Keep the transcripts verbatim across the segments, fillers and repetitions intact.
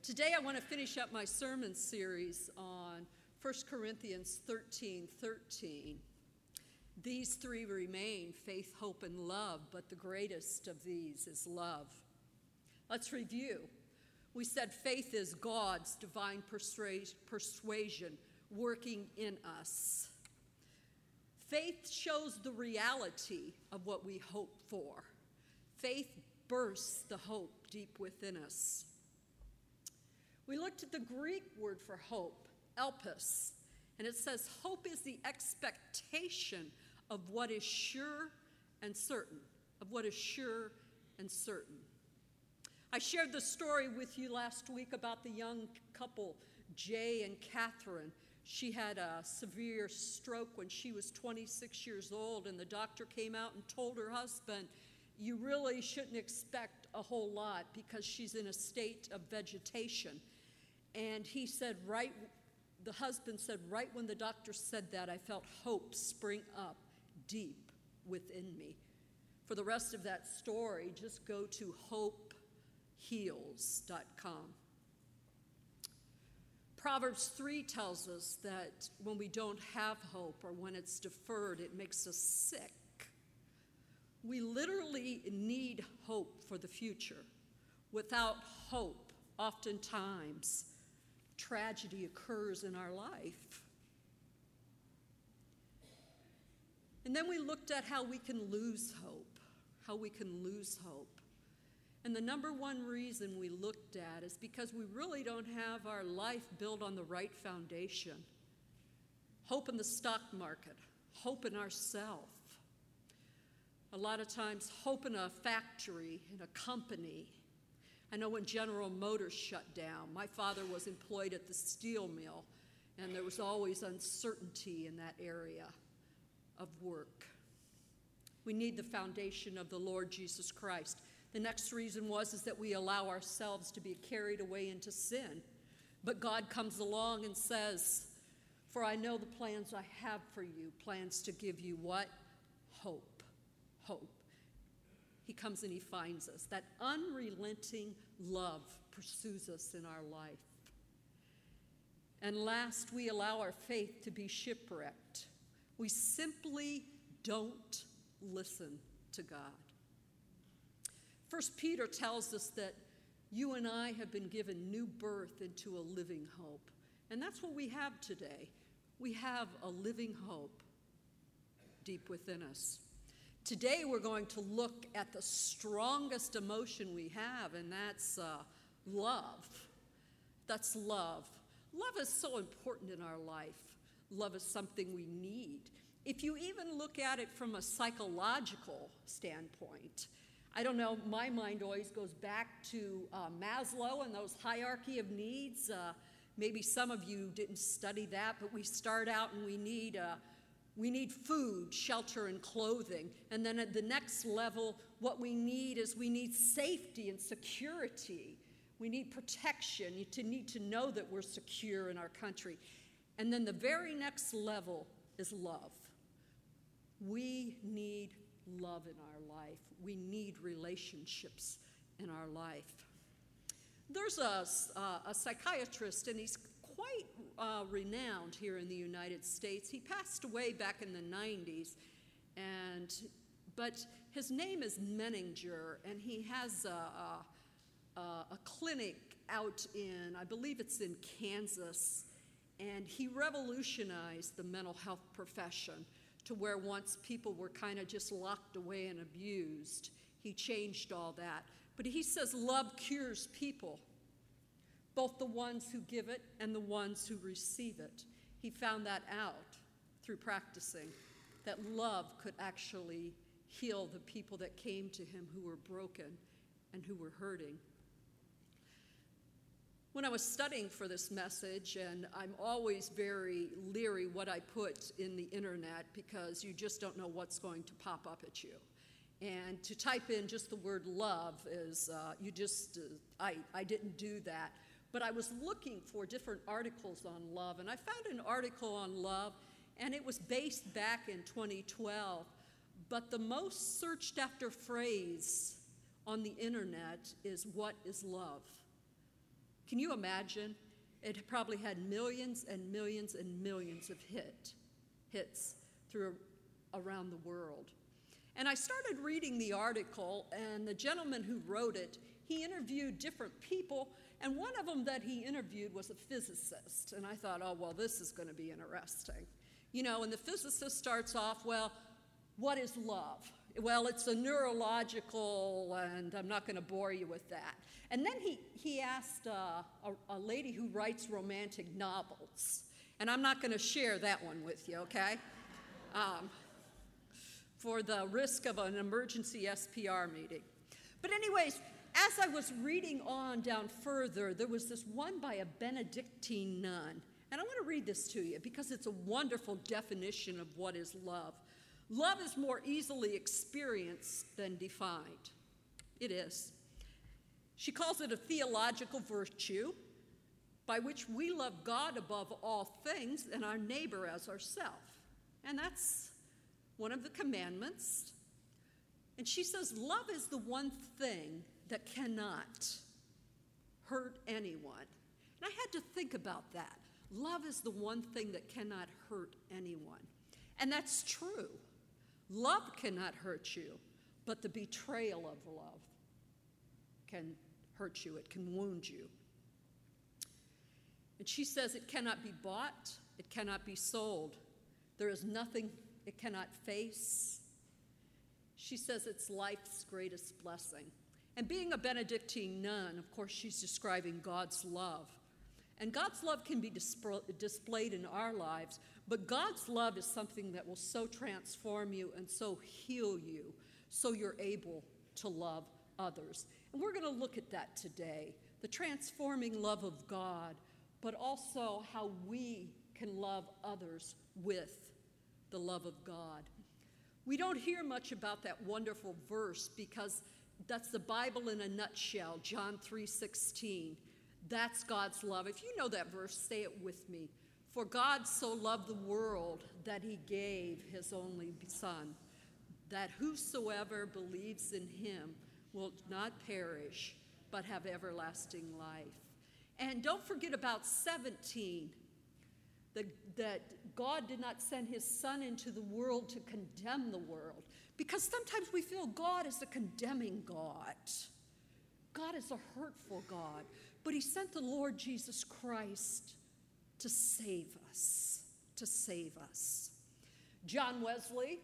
Today I want to finish up my sermon series on First Corinthians thirteen thirteen. These three remain, faith, hope, and love, but the greatest of these is love. Let's review. We said faith is God's divine persuasion working in us. Faith shows the reality of what we hope for. Faith bursts the hope deep within us. We looked at the Greek word for hope, elpis, and it says hope is the expectation of what is sure and certain, of what is sure and certain. I shared the story with you last week about the young couple, Jay and Catherine. She had a severe stroke when she was twenty-six years old, and the doctor came out and told her husband, you really shouldn't expect a whole lot because she's in a state of vegetation. And he said, right, the husband said, right when the doctor said that, I felt hope spring up deep within me. For the rest of that story, just go to hope heals dot com. Proverbs three tells us that when we don't have hope or when it's deferred, it makes us sick. We literally need hope for the future. Without hope, oftentimes, tragedy occurs in our life. And then we looked at how we can lose hope, how we can lose hope. And the number one reason we looked at is because we really don't have our life built on the right foundation. Hope in the stock market, hope in ourselves. A lot of times, hope in a factory, in a company. I know when General Motors shut down, my father was employed at the steel mill, and there was always uncertainty in that area of work. We need the foundation of the Lord Jesus Christ. The next reason was is that we allow ourselves to be carried away into sin. But God comes along and says, for I know the plans I have for you, plans to give you what? Hope. Hope. He comes and he finds us. That unrelenting love pursues us in our life. And last, we allow our faith to be shipwrecked. We simply don't listen to God. First Peter tells us that you and I have been given new birth into a living hope. And that's what we have today. We have a living hope deep within us. Today we're going to look at the strongest emotion we have, and that's uh, love. That's love. Love is so important in our life. Love is something we need. If you even look at it from a psychological standpoint, I don't know, my mind always goes back to uh, Maslow and those hierarchy of needs. Uh, maybe some of you didn't study that, but we start out and we need uh, we need food, shelter, and clothing. And then at the next level, what we need is we need safety and security. We need protection. You to need to know that we're secure in our country. And then the very next level is love. We need love in our life. We need relationships in our life. There's a, uh, a psychiatrist, and he's quite uh, renowned here in the United States. He passed away back in the nineties, and but his name is Menninger, and he has a, a, a clinic out in, I believe it's in Kansas, and he revolutionized the mental health profession to where once people were kind of just locked away and abused. He changed all that. But he says love cures people, both the ones who give it and the ones who receive it. He found that out through practicing, that love could actually heal the people that came to him who were broken and who were hurting. When I was studying for this message, and I'm always very leery what I put in the internet because you just don't know what's going to pop up at you. And to type in just the word love is, uh, you just, uh, I, I didn't do that. But I was looking for different articles on love, and I found an article on love, and it was based back in twenty twelve. But the most searched after phrase on the internet is, what is love? Can you imagine? It probably had millions and millions and millions of hit, hits through around the world. And I started reading the article, and the gentleman who wrote it, he interviewed different people, and one of them that he interviewed was a physicist. And I thought, oh, well, this is going to be interesting. You know, and the physicist starts off, well, what is love? Well, it's a neurological, and I'm not going to bore you with that. And then he, he asked uh, a, a lady who writes romantic novels, and I'm not going to share that one with you, okay? Um, for the risk of an emergency S P R meeting. But anyways, as I was reading on down further, there was this one by a Benedictine nun. And I want to read this to you because it's a wonderful definition of what is love. Love is more easily experienced than defined. It is. She calls it a theological virtue by which we love God above all things and our neighbor as ourselves. And that's one of the commandments. And she says, love is the one thing that cannot hurt anyone. And I had to think about that. Love is the one thing that cannot hurt anyone. And that's true. Love cannot hurt you, but the betrayal of love can hurt you. It can wound you. And she says it cannot be bought. It cannot be sold. There is nothing it cannot face. She says it's life's greatest blessing. And being a Benedictine nun, of course, she's describing God's love. And God's love can be disp- displayed in our lives, but God's love is something that will so transform you and so heal you, so you're able to love others. And we're going to look at that today, the transforming love of God, but also how we can love others with the love of God. We don't hear much about that wonderful verse because that's the Bible in a nutshell, John three sixteen. That's God's love. If you know that verse, say it with me. For God so loved the world that he gave his only Son, that whosoever believes in him will not perish, but have everlasting life. And don't forget about seventeen, that, that God did not send his Son into the world to condemn the world. Because sometimes we feel God is a condemning God. God is a hurtful God. But he sent the Lord Jesus Christ to save us, to save us. John Wesley,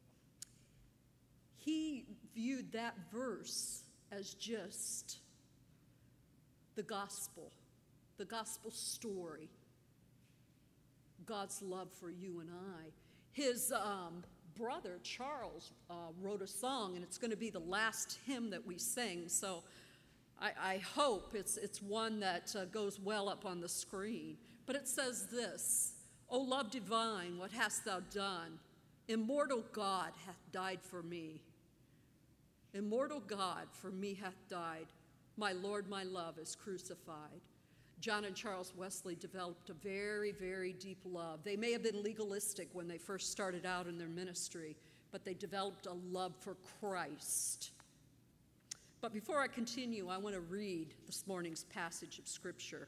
he viewed that verse as just the gospel, the gospel story, God's love for you and I. His um, brother, Charles, uh, wrote a song, and it's going to be the last hymn that we sing, so I, I hope it's, it's one that uh, goes well up on the screen. But it says this, O love divine, what hast thou done? Immortal God hath died for me. Immortal God for me hath died. My Lord, my love is crucified. John and Charles Wesley developed a very, very deep love. They may have been legalistic when they first started out in their ministry, but they developed a love for Christ. But before I continue, I want to read this morning's passage of Scripture.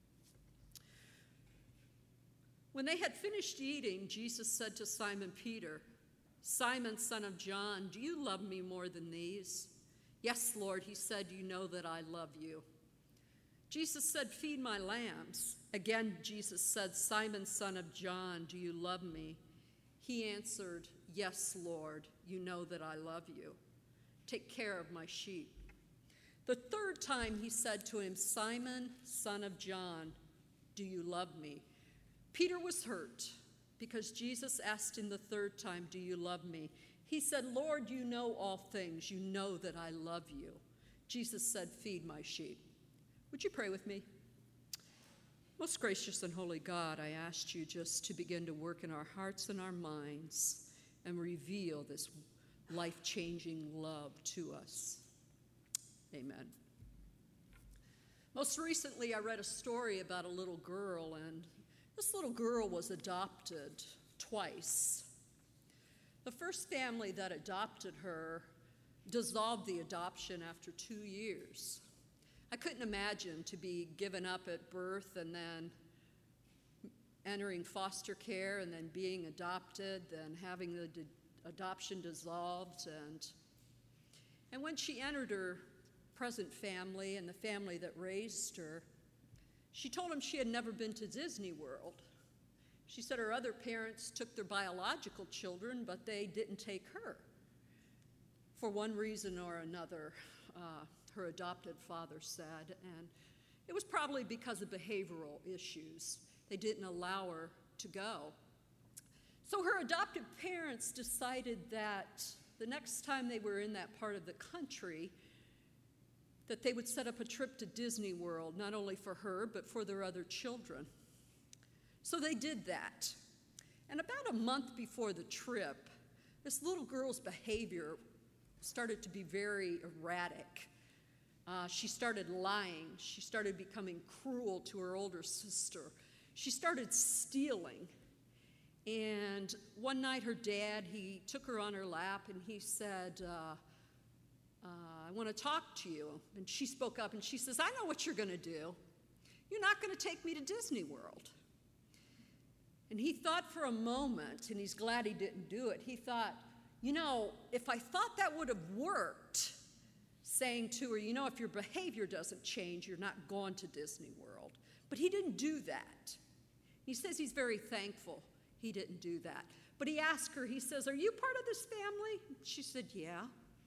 When they had finished eating, Jesus said to Simon Peter, Simon, son of John, do you love me more than these? Yes, Lord, he said, you know that I love you. Jesus said, feed my lambs. Again, Jesus said, Simon, son of John, do you love me? He answered, yes, Lord, you know that I love you. Take care of my sheep. The third time he said to him, Simon, son of John, do you love me? Peter was hurt because Jesus asked him the third time, do you love me? He said, Lord, you know all things. You know that I love you. Jesus said, feed my sheep. Would you pray with me? Most gracious and holy God, I asked you just to begin to work in our hearts and our minds and reveal this life-changing love to us. Amen. Most recently, I read a story about a little girl, and this little girl was adopted twice. The first family that adopted her dissolved the adoption after two years. I couldn't imagine to be given up at birth and then entering foster care and then being adopted, then having the d- adoption dissolved. And, and when she entered her present family and the family that raised her, she told them she had never been to Disney World. She said her other parents took their biological children, but they didn't take her. For one reason or another, uh, her adopted father said, and it was probably because of behavioral issues. They didn't allow her to go. So her adoptive parents decided that the next time they were in that part of the country, that they would set up a trip to Disney World, not only for her, but for their other children. So they did that. And about a month before the trip, this little girl's behavior started to be very erratic. Uh, she started lying. She started becoming cruel to her older sister. She started stealing. And one night her dad, he took her on her lap and he said, uh, uh, I want to talk to you. And she spoke up and she says, I know what you're going to do. You're not going to take me to Disney World. And he thought for a moment, and he's glad he didn't do it, he thought, you know, if I thought that would have worked, saying to her, you know, if your behavior doesn't change, you're not going to Disney World. But he didn't do that. He says he's very thankful he didn't do that. But he asked her, he says, are you part of this family? She said, yeah.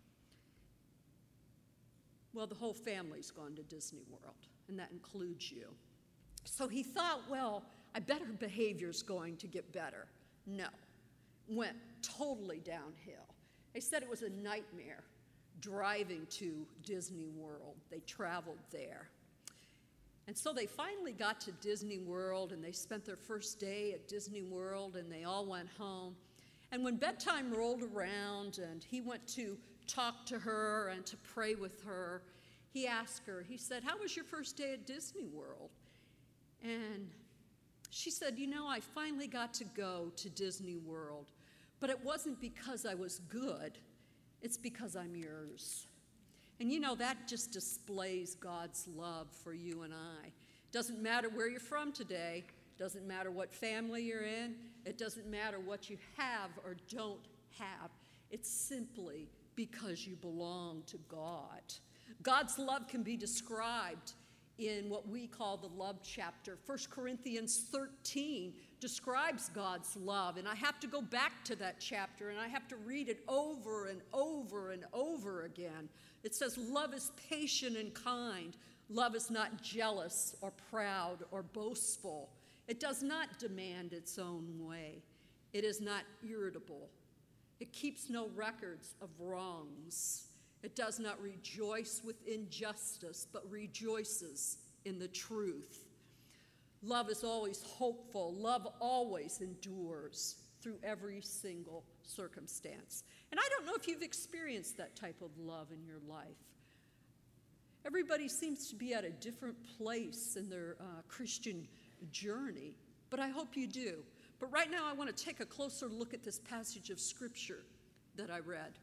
Well, the whole family's gone to Disney World, and that includes you. So he thought, well, I bet her behavior's going to get better. No, went totally downhill. They said it was a nightmare driving to Disney World. They traveled there. And so they finally got to Disney World, and they spent their first day at Disney World, and they all went home. And when bedtime rolled around and he went to talk to her and to pray with her, he asked her, he said, how was your first day at Disney World? And she said, you know, I finally got to go to Disney World, but it wasn't because I was good, it's because I'm yours. And you know, that just displays God's love for you and I. Doesn't matter where you're from today, doesn't matter what family you're in, it doesn't matter what you have or don't have. It's simply because you belong to God. God's love can be described in what we call the love chapter. First Corinthians thirteen describes God's love, and I have to go back to that chapter, and I have to read it over and over and over again. It says, love is patient and kind. Love is not jealous or proud or boastful. It does not demand its own way. It is not irritable. It keeps no records of wrongs. It does not rejoice with injustice, but rejoices in the truth. Love is always hopeful. Love always endures through every single circumstance. And I don't know if you've experienced that type of love in your life. Everybody seems to be at a different place in their uh, Christian journey, but I hope you do. But right now I want to take a closer look at this passage of Scripture that I read.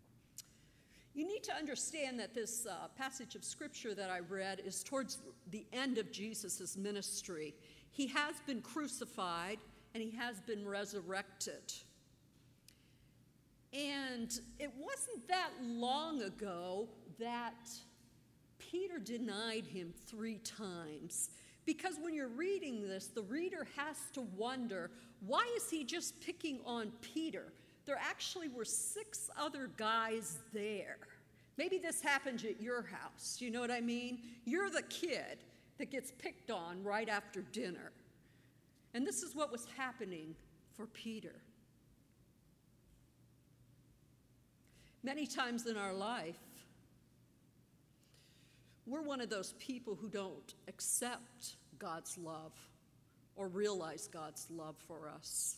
You need to understand that this uh, passage of Scripture that I read is towards the end of Jesus' ministry. He has been crucified and he has been resurrected. And it wasn't that long ago that Peter denied him three times. Because when you're reading this, the reader has to wonder, why is he just picking on Peter? There actually were six other guys there. Maybe this happened at your house, you know what I mean? You're the kid that gets picked on right after dinner. And this is what was happening for Peter. Many times in our life, we're one of those people who don't accept God's love or realize God's love for us.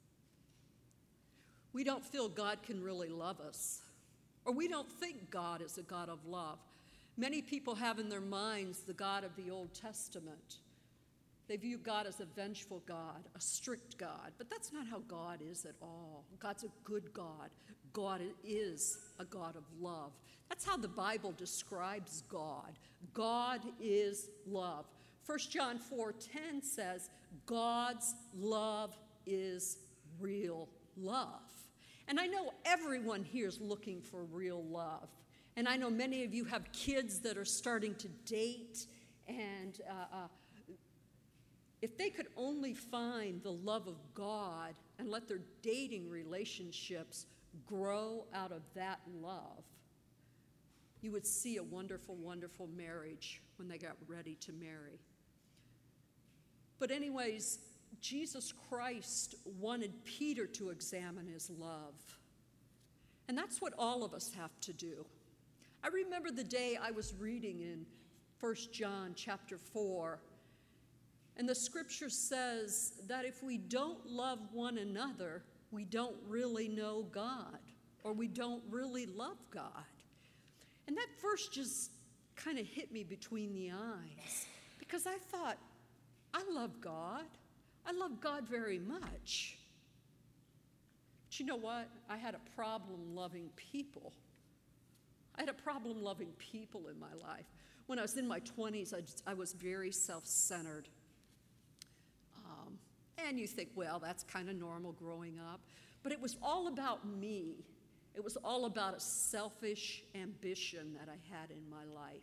We don't feel God can really love us, or we don't think God is a God of love. Many people have in their minds the God of the Old Testament, They view God as a vengeful God, a strict God, but that's not how God is at all. God's a good God. God is a God of love. That's how the Bible describes God. God is love. First John four ten says, God's love is real love. And I know everyone here is looking for real love. And I know many of you have kids that are starting to date, and uh, uh, if they could only find the love of God and let their dating relationships grow out of that love, you would see a wonderful, wonderful marriage when they got ready to marry. But anyways, Jesus Christ wanted Peter to examine his love. And that's what all of us have to do. I remember the day I was reading in First John chapter four, and the scripture says that if we don't love one another, we don't really know God, or we don't really love God. And that verse just kind of hit me between the eyes, because I thought, I love God. I love God very much. But you know what? I had a problem loving people. I had a problem loving people in my life. When I was in my twenties, I, just, I was very self-centered. Um, and you think, well, that's kind of normal growing up. But it was all about me. It was all about a selfish ambition that I had in my life.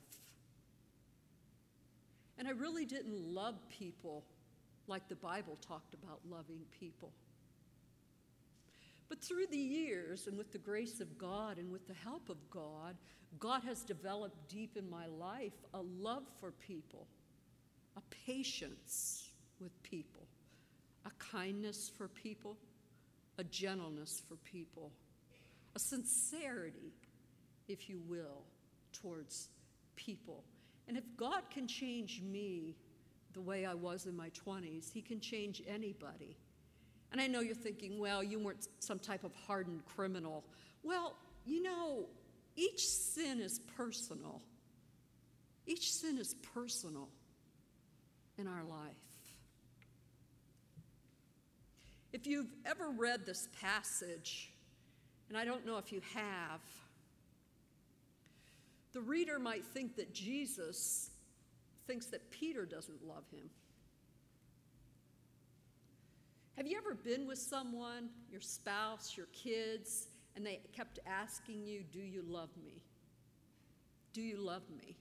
And I really didn't love people like the Bible talked about loving people. But through the years, and with the grace of God and with the help of God, God has developed deep in my life a love for people, a patience with people, a kindness for people, a gentleness for people, a sincerity, if you will, towards people. And if God can change me the way I was in my twenties, he can change anybody. And I know you're thinking, well, you weren't some type of hardened criminal. Well, you know, each sin is personal. Each sin is personal in our life. If you've ever read this passage, and I don't know if you have, the reader might think that Jesus thinks that Peter doesn't love him. Have you ever been with someone, your spouse, your kids, and they kept asking you, do you love me? Do you love me?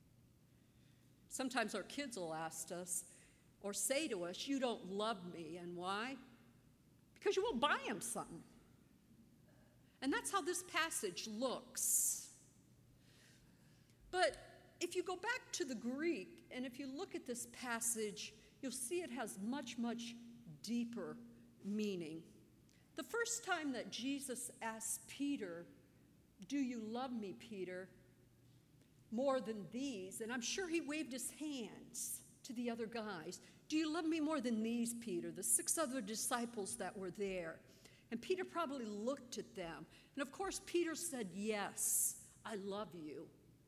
Sometimes our kids will ask us or say to us, you don't love me. And why? Because you won't buy them something. And that's how this passage looks. But if you go back to the Greek, and if you look at this passage, you'll see it has much, much deeper meaning. The first time that Jesus asked Peter, do you love me, Peter, more than these? And I'm sure he waved his hands to the other guys. Do you love me more than these, Peter? The six other disciples that were there. And Peter probably looked at them. And of course, Peter said, yes, I love you.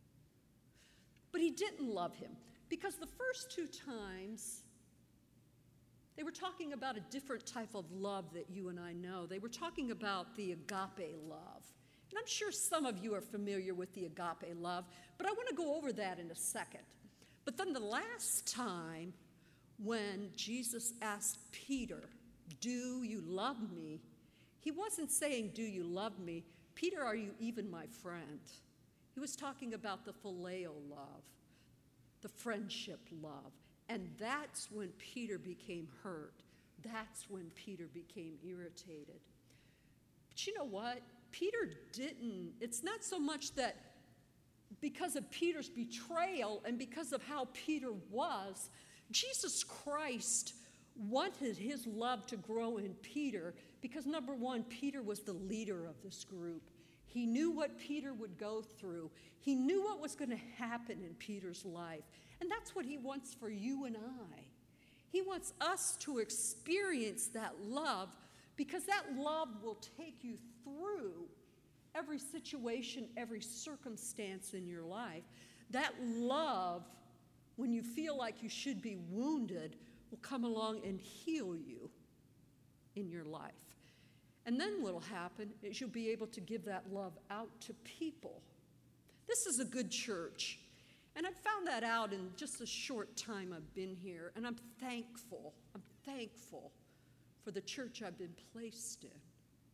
But he didn't love him, because the first two times, they were talking about a different type of love that you and I know. They were talking about the agape love. And I'm sure some of you are familiar with the agape love, but I want to go over that in a second. But then the last time when Jesus asked Peter, do you love me? He wasn't saying, do you love me? Peter, are you even my friend? He was talking about the phileo love, the friendship love. And that's when Peter became hurt. That's when Peter became irritated. But you know what? Peter didn't, it's not so much that because of Peter's betrayal and because of how Peter was, Jesus Christ wanted his love to grow in Peter because, number one, Peter was the leader of this group. He knew what Peter would go through. He knew what was going to happen in Peter's life. And that's what he wants for you and I. He wants us to experience that love, because that love will take you through every situation, every circumstance in your life. That love, when you feel like you should be wounded, will come along and heal you in your life. And then what'll happen is you'll be able to give that love out to people. This is a good church. And I've found that out in just a short time I've been here. And I'm thankful. I'm thankful for the church I've been placed in.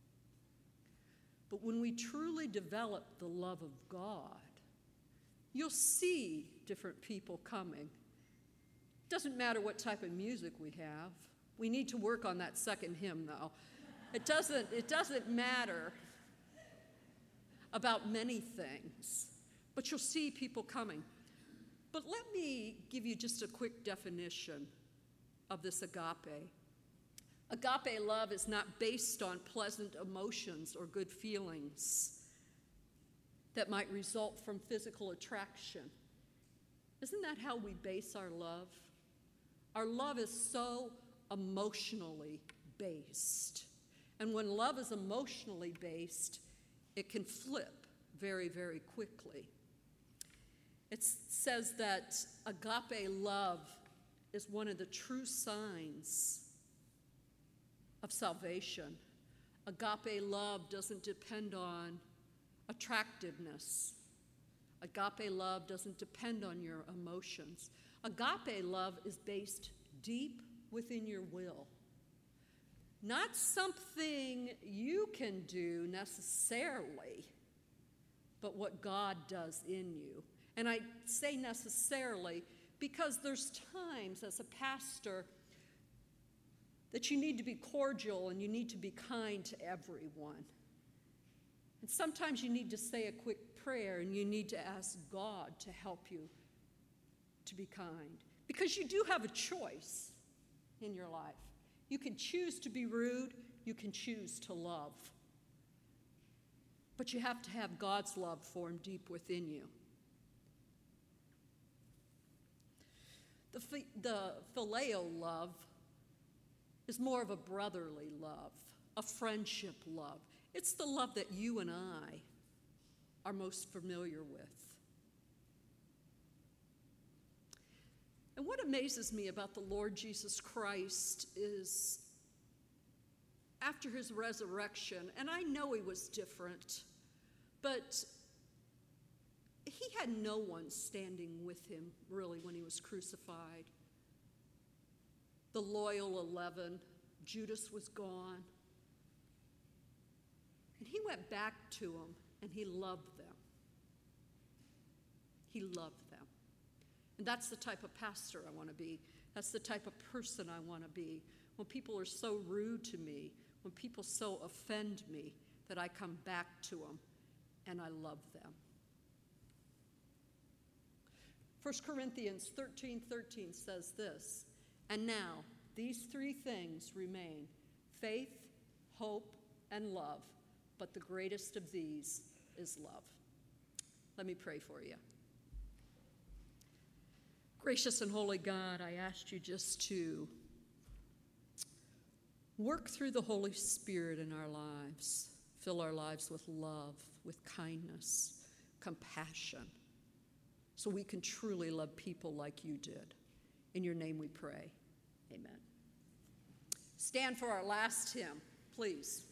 But when we truly develop the love of God, you'll see different people coming. Doesn't matter what type of music we have. We need to work on that second hymn, though. It doesn't, it doesn't matter about many things, but you'll see people coming. But let me give you just a quick definition of this agape. Agape love is not based on pleasant emotions or good feelings that might result from physical attraction. Isn't that how we base our love? Our love is so emotionally based. And when love is emotionally based, it can flip very, very quickly. It says that agape love is one of the true signs of salvation. Agape love doesn't depend on attractiveness. Agape love doesn't depend on your emotions. Agape love is based deep within your will. Not something you can do necessarily, but what God does in you. And I say necessarily because there's times as a pastor that you need to be cordial and you need to be kind to everyone. And sometimes you need to say a quick prayer and you need to ask God to help you to be kind. Because you do have a choice in your life. You can choose to be rude, you can choose to love. But you have to have God's love formed deep within you. The, the phileo love is more of a brotherly love, a friendship love. It's the love that you and I are most familiar with. And what amazes me about the Lord Jesus Christ is after his resurrection, and I know he was different, but he had no one standing with him really when he was crucified. The loyal eleven, Judas was gone. And he went back to them and he loved them. He loved them. And that's the type of pastor I want to be. That's the type of person I want to be. When people are so rude to me, when people so offend me, that I come back to them and I love them. First Corinthians thirteen thirteen says this, and now these three things remain, faith, hope, and love, but the greatest of these is love. Let me pray for you. Gracious and holy God, I asked you just to work through the Holy Spirit in our lives. Fill our lives with love, with kindness, compassion, so we can truly love people like you did. In your name we pray. Amen. Stand for our last hymn, please.